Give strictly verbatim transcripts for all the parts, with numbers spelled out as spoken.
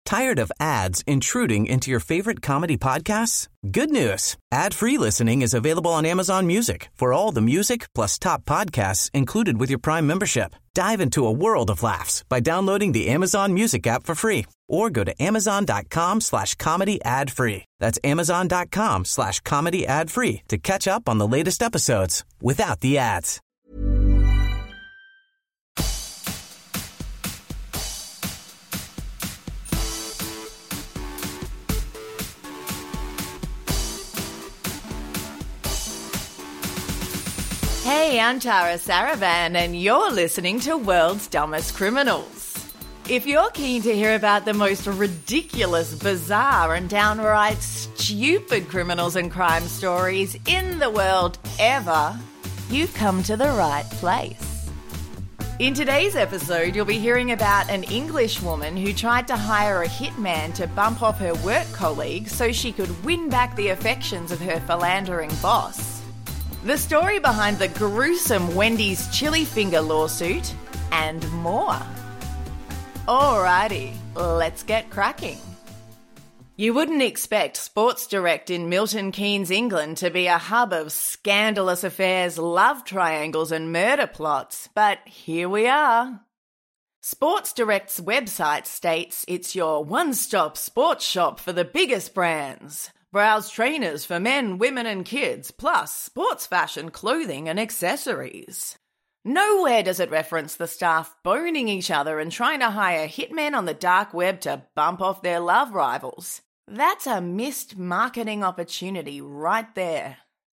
Tired of ads intruding into your favorite comedy podcasts? Good news. Ad-free listening is available on Amazon Music for all the music plus top podcasts included with your Prime membership. Dive into a world of laughs by downloading the Amazon Music app for free or go to amazon.com slash comedy ad free. That's amazon.com slash comedy ad free to catch up on the latest episodes without the ads. Hey, I'm Tara Saravan, and you're listening to World's Dumbest Criminals. If you're keen to hear about the most ridiculous, bizarre, and downright stupid criminals and crime stories in the world ever, you've come to the right place. In today's episode, you'll be hearing about an English woman who tried to hire a hitman to bump off her work colleague so she could win back the affections of her philandering boss. The story behind the gruesome Wendy's chili finger lawsuit, and more. Alrighty, let's get cracking. You wouldn't expect Sports Direct in Milton Keynes, England to be a hub of scandalous affairs, love triangles and murder plots, but here we are. Sports Direct's website states it's your one-stop sports shop for the biggest brands. Browse trainers for men, women and kids, plus sports fashion, clothing and accessories. Nowhere does it reference the staff boning each other and trying to hire hitmen on the dark web to bump off their love rivals. That's a missed marketing opportunity right there.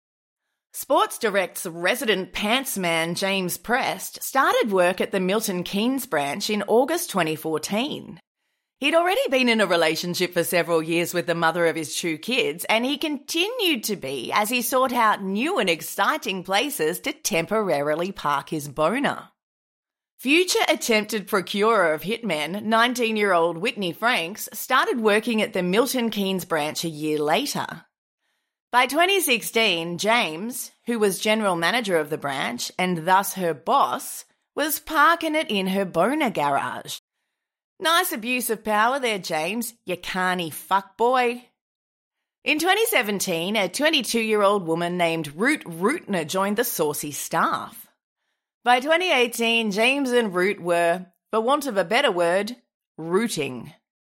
Sports Direct's resident pantsman James Prest started work at the Milton Keynes branch in August twenty fourteen. He'd already been in a relationship for several years with the mother of his two kids, and he continued to be as he sought out new and exciting places to temporarily park his boner. Future attempted procurer of hitmen, nineteen-year-old Whitney Franks, started working at the Milton Keynes branch a year later. By twenty sixteen, James, who was general manager of the branch and thus her boss, was parking it in her boner garage. Nice abuse of power there, James, you carny fuckboy. In twenty seventeen, a twenty-two-year-old woman named Ruth Rootner joined the saucy staff. By twenty eighteen, James and Ruth were, for want of a better word, rooting.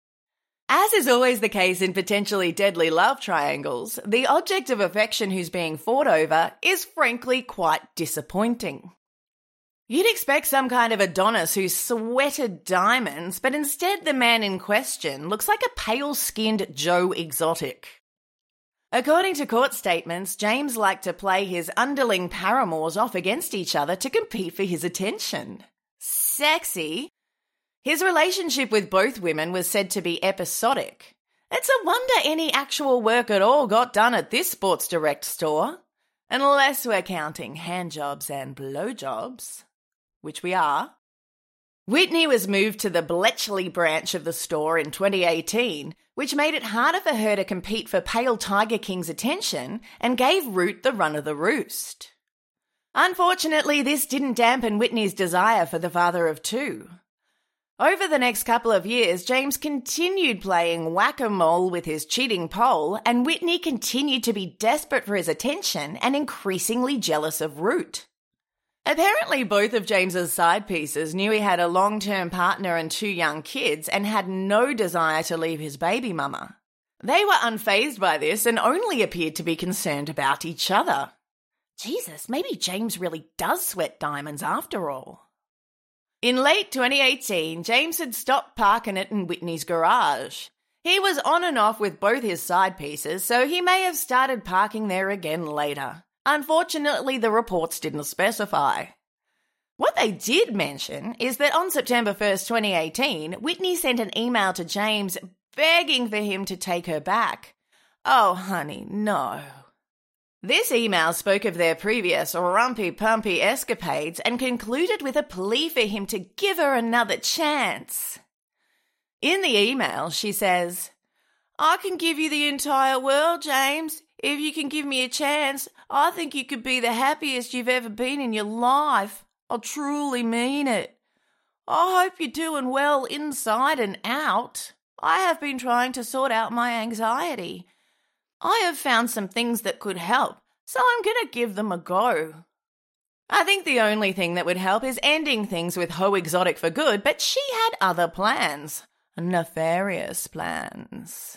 As is always the case in potentially deadly love triangles, the object of affection who's being fought over is frankly quite disappointing. You'd expect some kind of Adonis who sweated diamonds, but instead the man in question looks like a pale-skinned Joe Exotic. According to court statements, James liked to play his underling paramours off against each other to compete for his attention. Sexy. His relationship with both women was said to be episodic. It's a wonder any actual work at all got done at this Sports Direct store, unless we're counting handjobs and blowjobs. Which we are. Whitney was moved to the Bletchley branch of the store in twenty eighteen, which made it harder for her to compete for Pale Tiger King's attention and gave Ruth the run of the roost. Unfortunately, this didn't dampen Whitney's desire for the father of two. Over the next couple of years, James continued playing whack-a-mole with his cheating pole, and Whitney continued to be desperate for his attention and increasingly jealous of Ruth. Apparently, both of James's side pieces knew he had a long-term partner and two young kids and had no desire to leave his baby mama. They were unfazed by this and only appeared to be concerned about each other. Jesus, maybe James really does sweat diamonds after all. In late twenty eighteen, James had stopped parking it in Whitney's garage. He was on and off with both his side pieces, so he may have started parking there again later. Unfortunately, the reports didn't specify. What they did mention is that on September first, twenty eighteen, Whitney sent an email to James begging for him to take her back. Oh, honey, no. This email spoke of their previous rumpy-pumpy escapades and concluded with a plea for him to give her another chance. In the email, she says, I can give you the entire world, James. If you can give me a chance, I think you could be the happiest you've ever been in your life. I truly mean it. I hope you're doing well inside and out. I have been trying to sort out my anxiety. I have found some things that could help, so I'm going to give them a go. I think the only thing that would help is ending things with Ho Exotic for good, but she had other plans. Nefarious plans.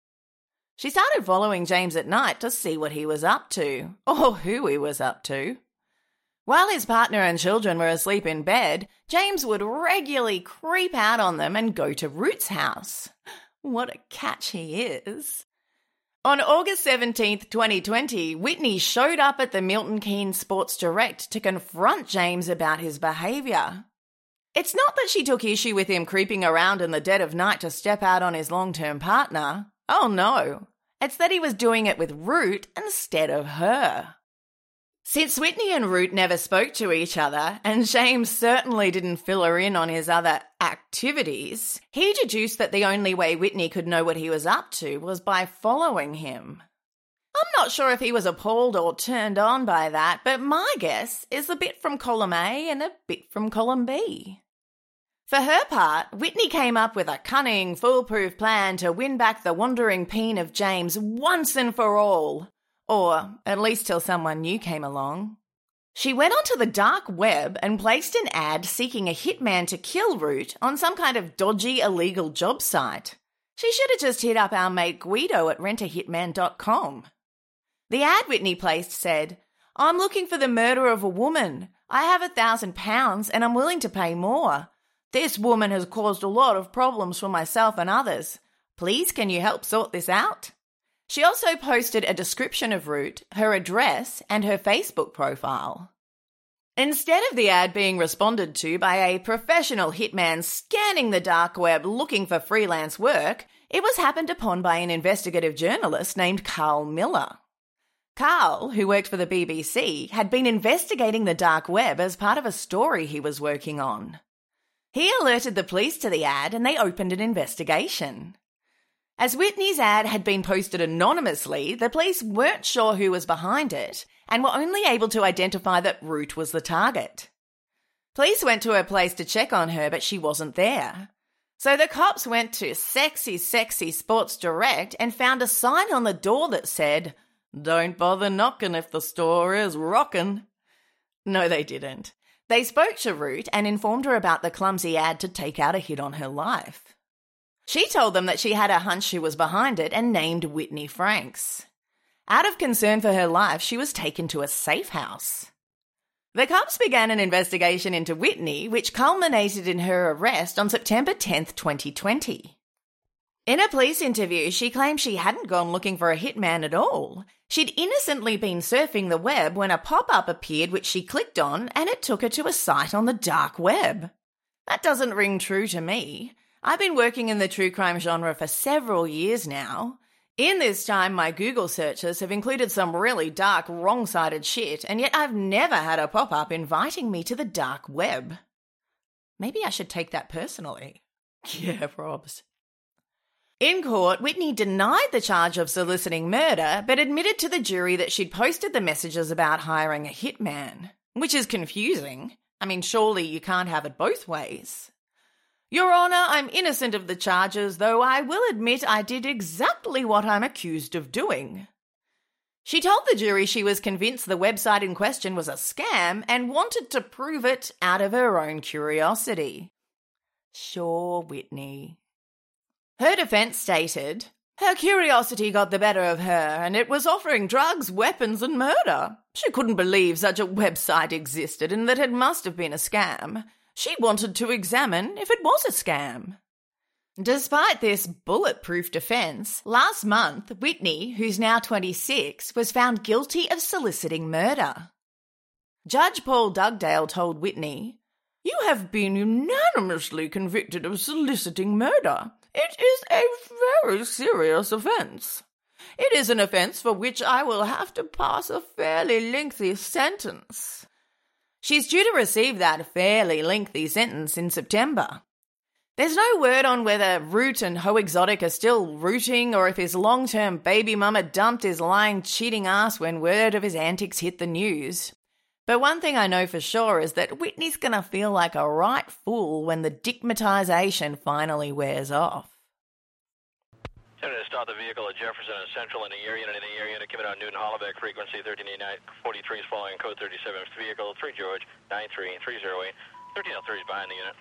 She started following James at night to see what he was up to, or who he was up to. While his partner and children were asleep in bed, James would regularly creep out on them and go to Ruth's house. What a catch he is. On August seventeenth, twenty twenty, Whitney showed up at the Milton Keynes Sports Direct to confront James about his behaviour. It's not that she took issue with him creeping around in the dead of night to step out on his long-term partner. Oh no, it's that he was doing it with Ruth instead of her. Since Whitney and Ruth never spoke to each other, and James certainly didn't fill her in on his other activities, he deduced that the only way Whitney could know what he was up to was by following him. I'm not sure if he was appalled or turned on by that, but my guess is a bit from column A and a bit from column B. For her part, Whitney came up with a cunning, foolproof plan to win back the wandering peen of James once and for all. Or at least till someone new came along. She went onto the dark web and placed an ad seeking a hitman to kill Ruth on some kind of dodgy illegal job site. She should have just hit up our mate Guido at rent a hitman dot com. The ad Whitney placed said, "I'm looking for the murder of a woman. I have a thousand pounds and I'm willing to pay more. This woman has caused a lot of problems for myself and others. Please, can you help sort this out?" She also posted a description of Ruth, her address, and her Facebook profile. Instead of the ad being responded to by a professional hitman scanning the dark web looking for freelance work, it was happened upon by an investigative journalist named Carl Miller. Carl, who worked for the B B C, had been investigating the dark web as part of a story he was working on. He alerted the police to the ad and they opened an investigation. As Whitney's ad had been posted anonymously, the police weren't sure who was behind it and were only able to identify that Ruth was the target. Police went to her place to check on her, but she wasn't there. So the cops went to Sexy Sexy Sports Direct and found a sign on the door that said, "Don't bother knocking if the store is rockin'." No, they didn't. They spoke to Ruth and informed her about the clumsy ad to take out a hit on her life. She told them that she had a hunch who was behind it and named Whitney Franks. Out of concern for her life, she was taken to a safe house. The cops began an investigation into Whitney, which culminated in her arrest on September tenth, twenty twenty. In a police interview, she claimed she hadn't gone looking for a hitman at all. She'd innocently been surfing the web when a pop-up appeared which she clicked on and it took her to a site on the dark web. That doesn't ring true to me. I've been working in the true crime genre for several years now. In this time, my Google searches have included some really dark, wrong-sided shit, and yet I've never had a pop-up inviting me to the dark web. Maybe I should take that personally. Yeah, probs. In court, Whitney denied the charge of soliciting murder, but admitted to the jury that she'd posted the messages about hiring a hitman, which is confusing. I mean, surely you can't have it both ways. Your Honour, I'm innocent of the charges, though I will admit I did exactly what I'm accused of doing. She told the jury she was convinced the website in question was a scam and wanted to prove it out of her own curiosity. Sure, Whitney. Her defence stated, "Her curiosity got the better of her and it was offering drugs, weapons and murder. She couldn't believe such a website existed and that it must have been a scam. She wanted to examine if it was a scam." Despite this bulletproof defence, last month, Whitney, who's now twenty-six, was found guilty of soliciting murder. Judge Paul Dugdale told Whitney, "You have been unanimously convicted of soliciting murder. It is a very serious offence. It is an offence for which I will have to pass a fairly lengthy sentence." She's due to receive that fairly lengthy sentence in September. There's no word on whether Ruth and Ho Exotic are still rooting or if his long-term baby mama dumped his lying, cheating ass when word of his antics hit the news. But one thing I know for sure is that Whitney's going to feel like a right fool when the dickmatization finally wears off. Going to start the vehicle at Jefferson and Central in the air unit. In the air unit, give it on Newton Hollaback frequency thirteen eighty-nine forty-three is following code thirty-seven. Vehicle three George nine three three zero eight. thirteen oh three is behind the unit.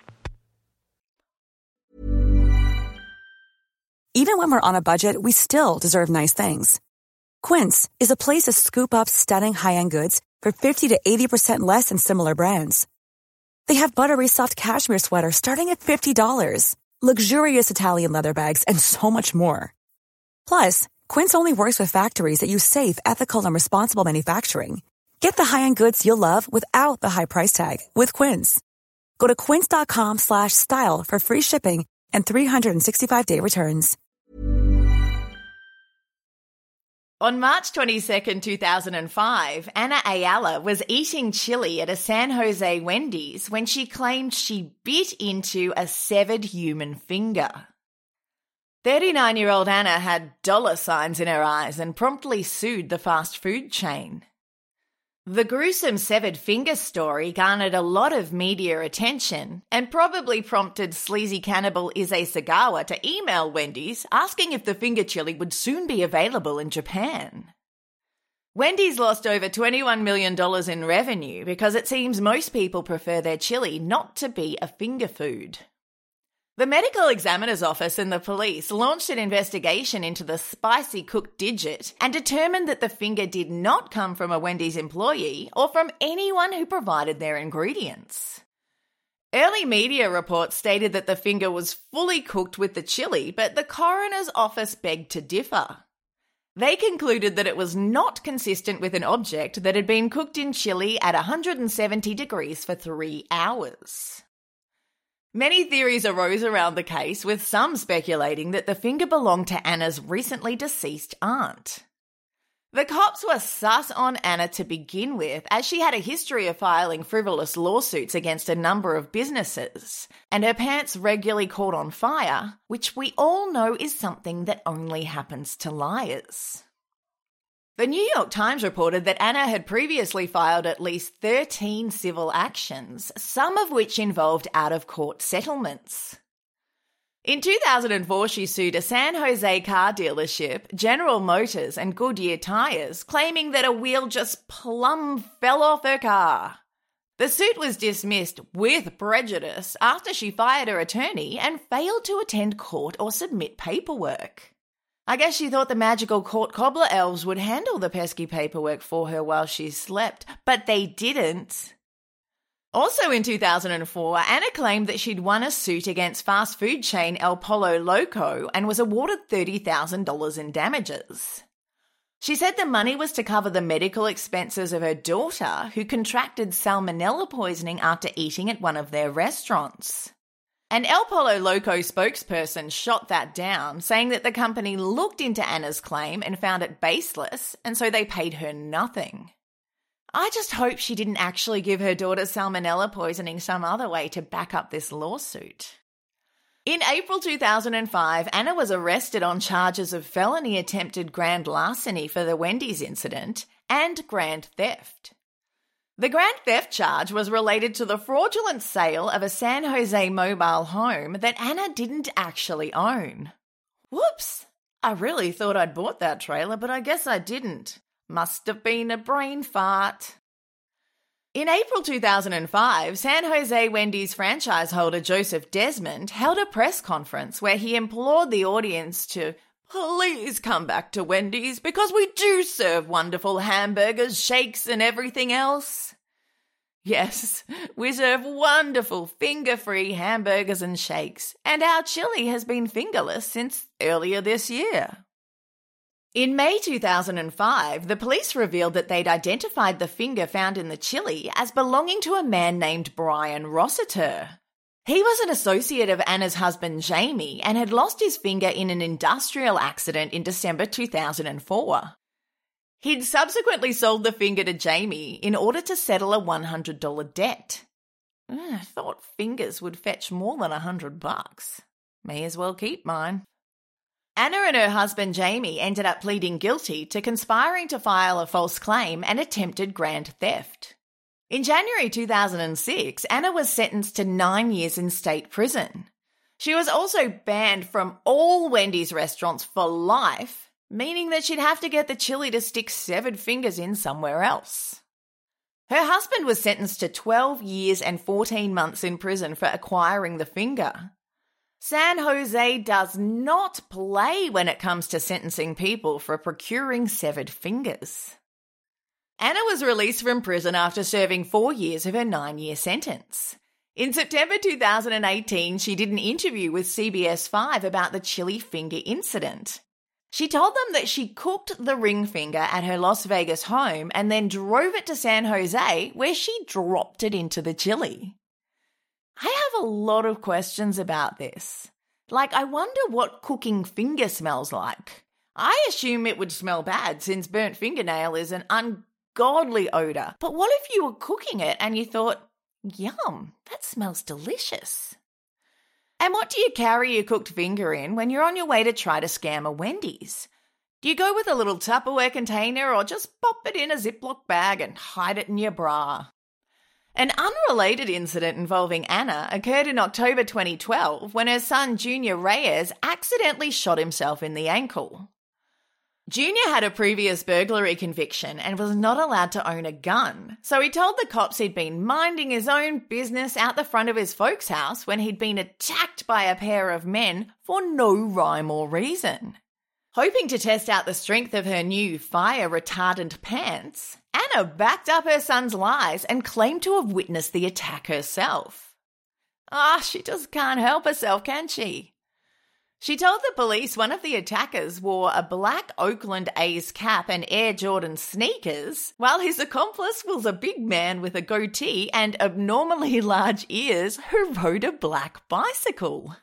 Even when we're on a budget, we still deserve nice things. Quince is a place to scoop up stunning high-end goods for fifty to eighty percent less than similar brands. They have buttery soft cashmere sweaters starting at fifty dollars, luxurious Italian leather bags, and so much more. Plus, Quince only works with factories that use safe, ethical, and responsible manufacturing. Get the high-end goods you'll love without the high price tag with Quince. Go to quince.com slash style for free shipping and three sixty-five day returns. On March twenty-second, two thousand five, Ana Ayala was eating chili at a San Jose Wendy's when she claimed she bit into a severed human finger. thirty-nine-year-old Ana had dollar signs in her eyes and promptly sued the fast food chain. The gruesome severed finger story garnered a lot of media attention and probably prompted sleazy cannibal Issei Sagawa to email Wendy's asking if the finger chili would soon be available in Japan. Wendy's lost over twenty-one million dollars in revenue because it seems most people prefer their chili not to be a finger food. The medical examiner's office and the police launched an investigation into the spicy cooked digit and determined that the finger did not come from a Wendy's employee or from anyone who provided their ingredients. Early media reports stated that the finger was fully cooked with the chili, but the coroner's office begged to differ. They concluded that it was not consistent with an object that had been cooked in chili at one hundred seventy degrees for three hours. Many theories arose around the case, with some speculating that the finger belonged to Anna's recently deceased aunt. The cops were sus on Ana to begin with, as she had a history of filing frivolous lawsuits against a number of businesses, and her pants regularly caught on fire, which we all know is something that only happens to liars. The New York Times reported that Ana had previously filed at least thirteen civil actions, some of which involved out-of-court settlements. In two thousand four, she sued a San Jose car dealership, General Motors, and Goodyear Tires, claiming that a wheel just plumb fell off her car. The suit was dismissed with prejudice after she fired her attorney and failed to attend court or submit paperwork. I guess she thought the magical court cobbler elves would handle the pesky paperwork for her while she slept, but they didn't. Also in two thousand four, Ana claimed that she'd won a suit against fast food chain El Pollo Loco and was awarded thirty thousand dollars in damages. She said the money was to cover the medical expenses of her daughter, who contracted salmonella poisoning after eating at one of their restaurants. An El Pollo Loco spokesperson shot that down, saying that the company looked into Ana's claim and found it baseless, and so they paid her nothing. I just hope she didn't actually give her daughter salmonella poisoning some other way to back up this lawsuit. In April two thousand five, Ana was arrested on charges of felony attempted grand larceny for the Wendy's incident and grand theft. The grand theft charge was related to the fraudulent sale of a San Jose mobile home that Ana didn't actually own. Whoops! I really thought I'd bought that trailer, but I guess I didn't. Must have been a brain fart. In April two thousand five, San Jose Wendy's franchise holder Joseph Desmond held a press conference where he implored the audience to please come back to Wendy's because we do serve wonderful hamburgers, shakes, and everything else. Yes, we serve wonderful finger-free hamburgers and shakes, and our chili has been fingerless since earlier this year. In May two thousand five, the police revealed that they'd identified the finger found in the chili as belonging to a man named Brian Rossiter. He was an associate of Ana's husband Jamie and had lost his finger in an industrial accident in December two thousand four. He'd subsequently sold the finger to Jamie in order to settle a one hundred dollars debt. I thought fingers would fetch more than a hundred bucks. May as well keep mine. Ana and her husband Jamie ended up pleading guilty to conspiring to file a false claim and attempted grand theft. In January two thousand six, Ana was sentenced to nine years in state prison. She was also banned from all Wendy's restaurants for life, meaning that she'd have to get the chili to stick severed fingers in somewhere else. Her husband was sentenced to twelve years and fourteen months in prison for acquiring the finger. San Jose does not play when it comes to sentencing people for procuring severed fingers. Anna was released from prison after serving four years of her nine-year sentence. In September two thousand eighteen, she did an interview with C B S five about the chili finger incident. She told them that she cooked the ring finger at her Las Vegas home and then drove it to San Jose, where she dropped it into the chili. I have a lot of questions about this. Like, I wonder what cooking finger smells like. I assume it would smell bad since burnt fingernail is an ungodly odour. But what if you were cooking it and you thought, yum, that smells delicious? And what do you carry your cooked finger in when you're on your way to try to scam a Wendy's? Do you go with a little Tupperware container or just pop it in a Ziploc bag and hide it in your bra? An unrelated incident involving Anna occurred in October twenty twelve when her son Junior Reyes accidentally shot himself in the ankle. Junior had a previous burglary conviction and was not allowed to own a gun, so he told the cops he'd been minding his own business out the front of his folks' house when he'd been attacked by a pair of men for no rhyme or reason. Hoping to test out the strength of her new fire-retardant pants, Anna backed up her son's lies and claimed to have witnessed the attack herself. Ah, she just can't help herself, can she? She told the police one of the attackers wore a black Oakland A's cap and Air Jordan sneakers, while his accomplice was a big man with a goatee and abnormally large ears who rode a black bicycle.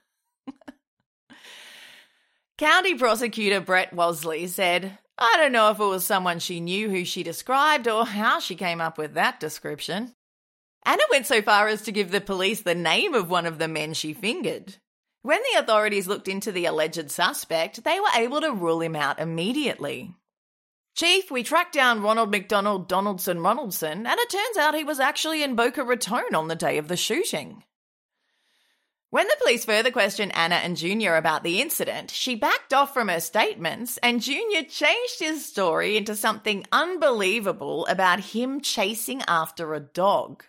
County Prosecutor Brett Wosley said, I don't know if it was someone she knew who she described or how she came up with that description. Anna went so far as to give the police the name of one of the men she fingered. When the authorities looked into the alleged suspect, they were able to rule him out immediately. Chief, we tracked down Ronald McDonald Donaldson Ronaldson, and it turns out he was actually in Boca Raton on the day of the shooting. When the police further questioned Anna and Junior about the incident, she backed off from her statements and Junior changed his story into something unbelievable about him chasing after a dog.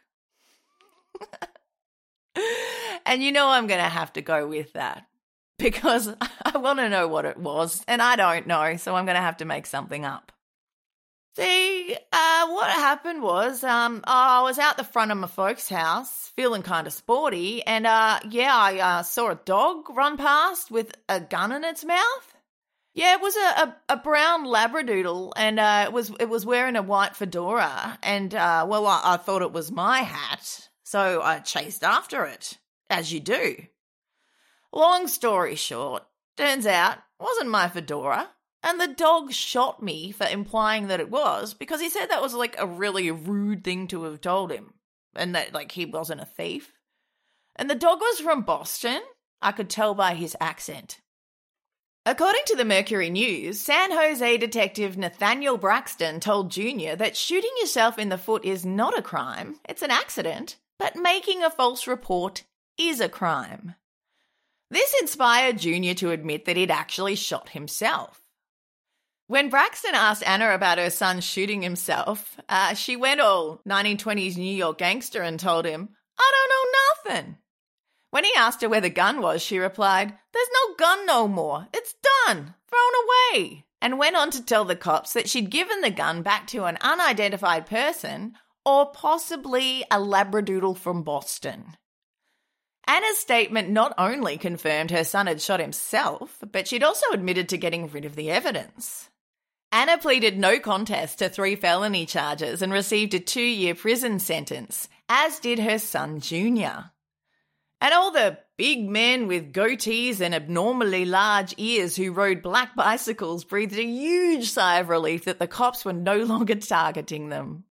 And you know I'm going to have to go with that because I want to know what it was and I don't know, so I'm going to have to make something up. See, uh, what happened was, um, I was out the front of my folks' house, feeling kind of sporty, and, uh, yeah, I, uh, saw a dog run past with a gun in its mouth. Yeah, it was a, a, a brown Labradoodle, and, uh, it was, it was wearing a white fedora, and, uh, well, I, I thought it was my hat, so I chased after it, as you do. Long story short, turns out it wasn't my fedora. And the dog shot me for implying that it was because he said that was like a really rude thing to have told him and that like he wasn't a thief. And the dog was from Boston. I could tell by his accent. According to the Mercury News, San Jose detective Nathaniel Braxton told Junior that shooting yourself in the foot is not a crime, it's an accident, but making a false report is a crime. This inspired Junior to admit that he'd actually shot himself. When Braxton asked Anna about her son shooting himself, uh, she went all nineteen twenties New York gangster and told him, I don't know nothing. When he asked her where the gun was, she replied, there's no gun no more. It's done. Thrown away. And went on to tell the cops that she'd given the gun back to an unidentified person or possibly a Labradoodle from Boston. Anna's statement not only confirmed her son had shot himself, but she'd also admitted to getting rid of the evidence. Anna pleaded no contest to three felony charges and received a two-year prison sentence, as did her son Junior. And all the big men with goatees and abnormally large ears who rode black bicycles breathed a huge sigh of relief that the cops were no longer targeting them.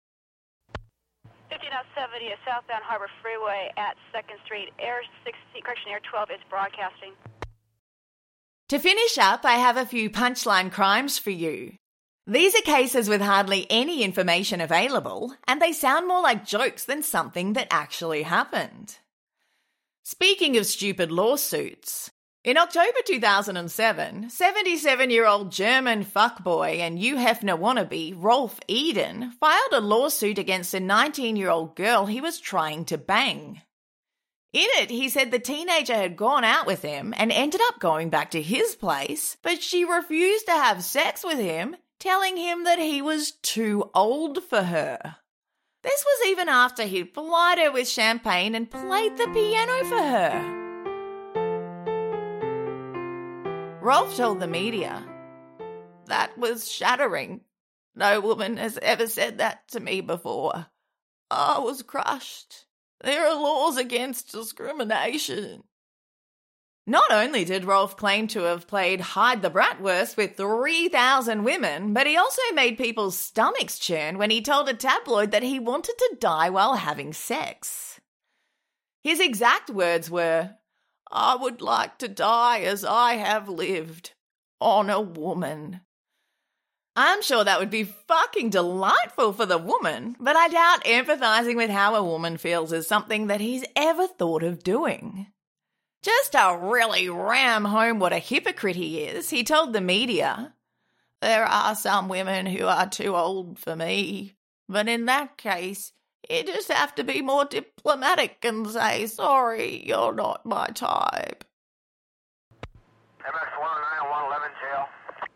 fifteen seventy southbound Harbor Freeway at second Street, Air sixteen, correction, Air twelve is broadcasting. To finish up, I have a few punchline crimes for you. These are cases with hardly any information available, and they sound more like jokes than something that actually happened. Speaking of stupid lawsuits, in October two thousand seven, seventy-seven-year-old German fuckboy and Hugh Hefner wannabe Rolf Eden filed a lawsuit against a nineteen-year-old girl he was trying to bang. In it, he said the teenager had gone out with him and ended up going back to his place, but she refused to have sex with him, telling him that he was too old for her. This was even after he'd plied her with champagne and played the piano for her. Rolf told the media, "That was shattering. No woman has ever said that to me before. I was crushed. There are laws against discrimination." Not only did Rolf claim to have played hide the bratwurst with three thousand women, but he also made people's stomachs churn when he told a tabloid that he wanted to die while having sex. His exact words were, "I would like to die as I have lived, on a woman." I'm sure that would be fucking delightful for the woman, but I doubt empathising with how a woman feels is something that he's ever thought of doing. Just to really ram home what a hypocrite he is, he told the media, "There are some women who are too old for me, but in that case, you just have to be more diplomatic and say, sorry, you're not my type." M X one oh nine one eleven jail.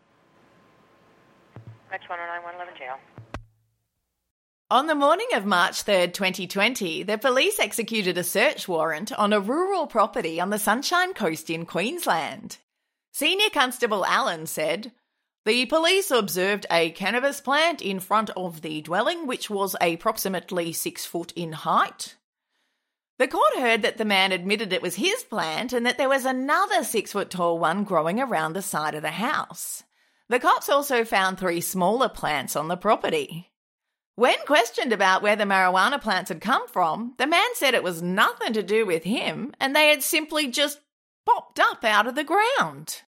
M X one oh nine one eleven jail. On the morning of March third, twenty twenty, the police executed a search warrant on a rural property on the Sunshine Coast in Queensland. Senior Constable Allen said, "The police observed a cannabis plant in front of the dwelling, which was approximately six foot in height. The court heard that the man admitted it was his plant and that there was another six-foot-tall one growing around the side of the house. The cops also found three smaller plants on the property. When questioned about where the marijuana plants had come from, the man said it was nothing to do with him and they had simply just popped up out of the ground."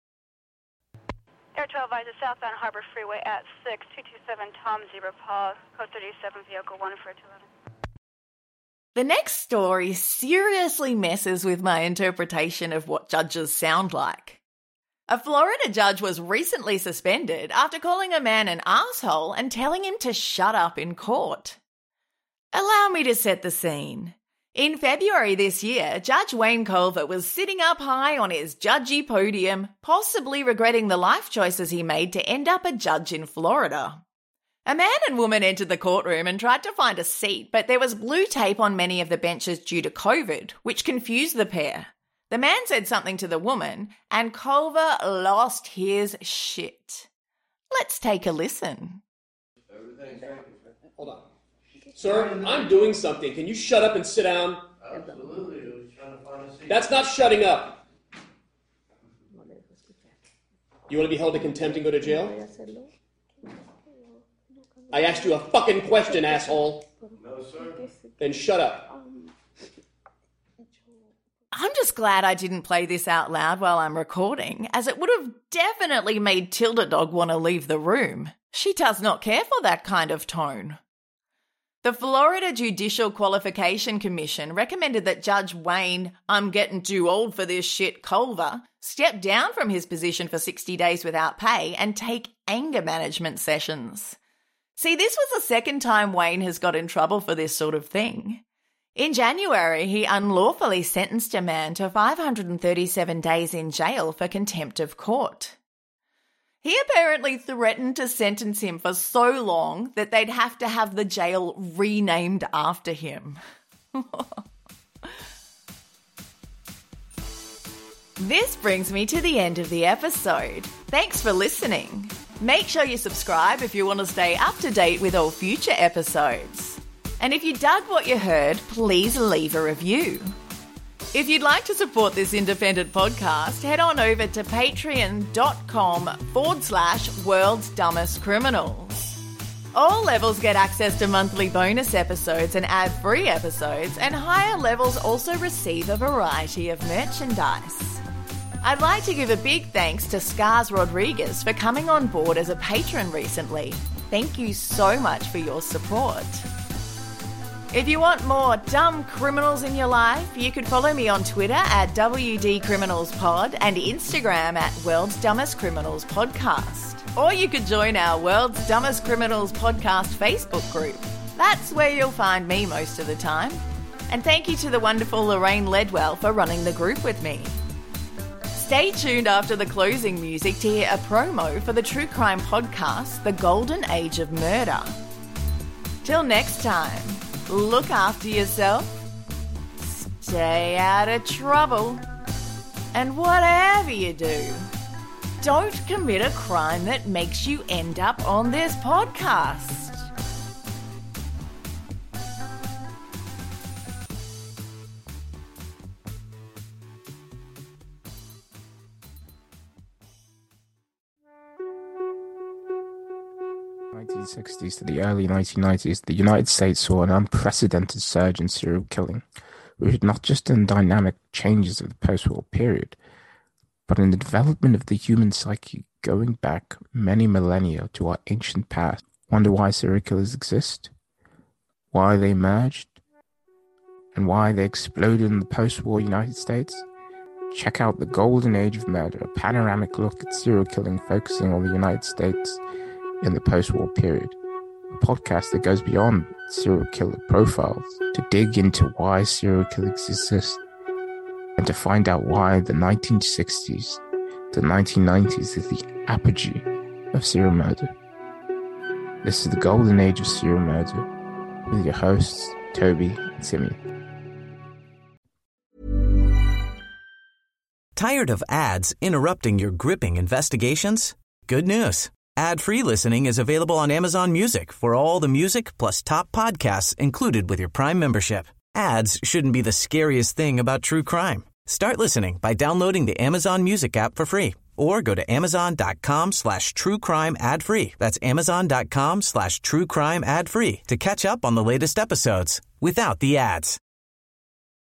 Air twelve advisor southbound Harbor Freeway at six two two seven Tom Zebra Paul, code thirty-seven, vehicle one four two eleven. The next story seriously messes with my interpretation of what judges sound like. A Florida judge was recently suspended after calling a man an asshole and telling him to shut up in court. Allow me to set the scene. In February this year, Judge Wayne Culver was sitting up high on his judgy podium, possibly regretting the life choices he made to end up a judge in Florida. A man and woman entered the courtroom and tried to find a seat, but there was blue tape on many of the benches due to COVID, which confused the pair. The man said something to the woman, and Culver lost his shit. Let's take a listen. Hold on. Sir, I'm doing something. Can you shut up and sit down? Absolutely. I was trying to find a seat. That's not shutting up. You want to be held in contempt and go to jail? I asked you a fucking question, asshole. No, sir. Then shut up. I'm just glad I didn't play this out loud while I'm recording, as it would have definitely made Tilda Dog want to leave the room. She does not care for that kind of tone. The Florida Judicial Qualification Commission recommended that Judge Wayne, I'm getting too old for this shit, Culver, step down from his position for sixty days without pay and take anger management sessions. See, this was the second time Wayne has got in trouble for this sort of thing. In January, he unlawfully sentenced a man to five hundred thirty-seven days in jail for contempt of court. He apparently threatened to sentence him for so long that they'd have to have the jail renamed after him. This brings me to the end of the episode. Thanks for listening. Make sure you subscribe if you want to stay up to date with all future episodes. And if you dug what you heard, please leave a review. If you'd like to support this independent podcast, head on over to patreon.com forward slash world's dumbest criminals. All levels get access to monthly bonus episodes and ad-free episodes, and higher levels also receive a variety of merchandise. I'd like to give a big thanks to Scars Rodriguez for coming on board as a patron recently. Thank you so much for your support. If you want more dumb criminals in your life, you can follow me on Twitter at W D Criminals Pod and Instagram at World's Dumbest Criminals Podcast. Or you could join our World's Dumbest Criminals Podcast Facebook group. That's where you'll find me most of the time. And thank you to the wonderful Lorraine Ledwell for running the group with me. Stay tuned after the closing music to hear a promo for the true crime podcast, The Golden Age of Murder. Till next time, look after yourself, stay out of trouble, and whatever you do, don't commit a crime that makes you end up on this podcast. nineteen sixties to the early nineteen nineties, the United States saw an unprecedented surge in serial killing, rooted not just in dynamic changes of the post-war period, but in the development of the human psyche going back many millennia to our ancient past. Wonder why serial killers exist, why they emerged, and why they exploded in the post-war United States? Check out The Golden Age of Murder, a panoramic look at serial killing focusing on the United States in the post-war period, a podcast that goes beyond serial killer profiles to dig into why serial killers exist and to find out why the nineteen sixties to nineteen nineties is the apogee of serial murder. This is The Golden Age of Serial Murder with your hosts, Toby and Timmy. Tired of ads interrupting your gripping investigations? Good news. Ad-free listening is available on Amazon Music for all the music plus top podcasts included with your Prime membership. Ads shouldn't be the scariest thing about true crime. Start listening by downloading the Amazon Music app for free or go to amazon.com slash true crime ad free. That's amazon.com slash true crime ad free to catch up on the latest episodes without the ads.